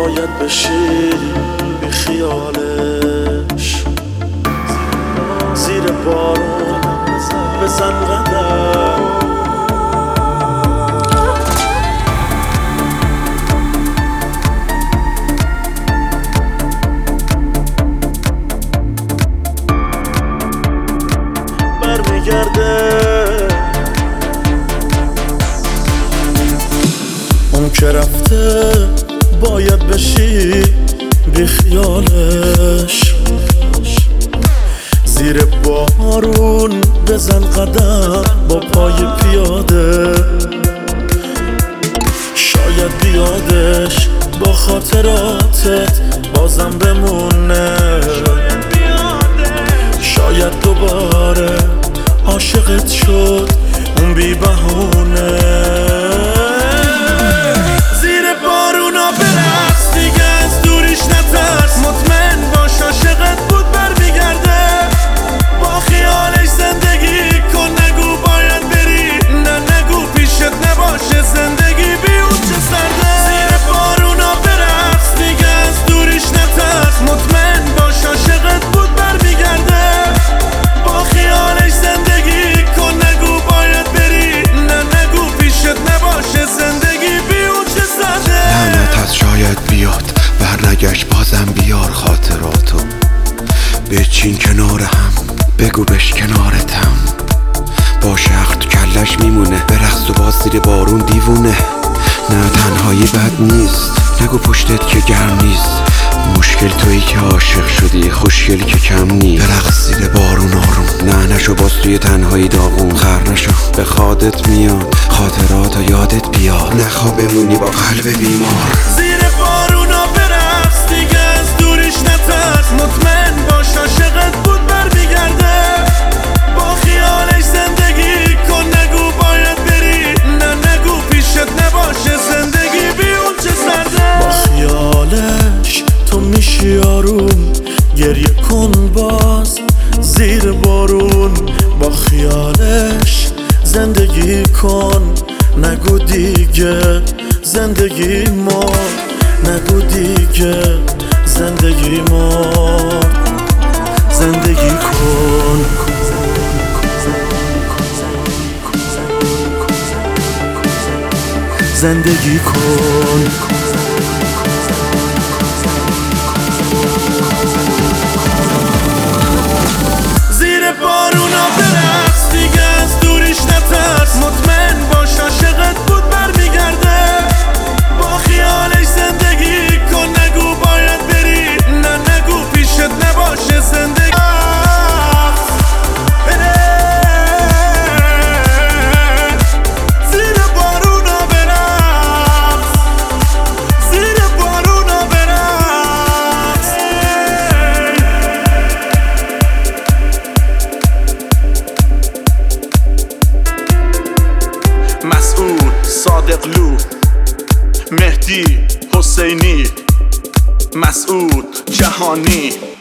باید بشی بی خیالش، زیر بارون بزن قدم. برمیگرده اون که رفته، باید بشی بی خیالش، زیر بارون بزن قدم با پای پیاده. شاید بیادش با خاطراتت بازم بمونه، شاید دوباره عاشقت شد اون بی بهونه. زیر بارونا برقص دیگه، از دوریش نترس، مطمئن باش عاشقت بود برمیگرده. با خیالش زندگی کن، نگو باید بری، نه نگو پیشت نباشه زندگی بی اون چه سرده. زیر بارونا برقص دیگه، از دوریش نترس، مطمئن باش عاشقت بود برمیگرده. با خیالش زندگی کن، نگو باید بری، نه نگو پیشت نباشه زندگی بی اون چه سرده. لعنت شاید بیاد برنگشت، بازم بیار خاطراتو، بچین کنار هم، بگو بش کنارتم. با شخص تو کلش میمونه، برقص و باز زیر بارون دیوونه. نه تنهایی بد نیست، نگو پشتت که گرم نیست. مشکل تویی که عاشق شدی، خوشگلی که کم نیست. برقص زیر بارون آروم، نه نشو باز توی تنهایی داغون. خر نشو به خودت میاد، خاطرات یادت بیاد، نخوا بمونی با قلب بیمار. زیر بارونا برقص دیگه، از دوریش نترس، مطمئن باش عاشقت بود برمیگرده. با خیالش زندگی کن، نگو باید بری، نه نگو پیشت نباشه زندگی بی اون چه سرده. با خیالش تو میشی آروم، گریه کن باز زیر بارون. با خیالش زندگی کن، نگو دیگه زندگی ما، نگو دیگه زندگی ما. زندگی کن، زندگی کن. زیر بارونا برقص دیگه، از دوریش نترس، مطمئن باش عاشقت بود برمیگرده. با خیالش زندگی کن، نگو باید بری، نه نگو پیشت نباشه زندگی. زیر بارونا برقص، زیر بارونا برقص. مسعود صادقلو، مهدی حسینی، مسعود جهانی.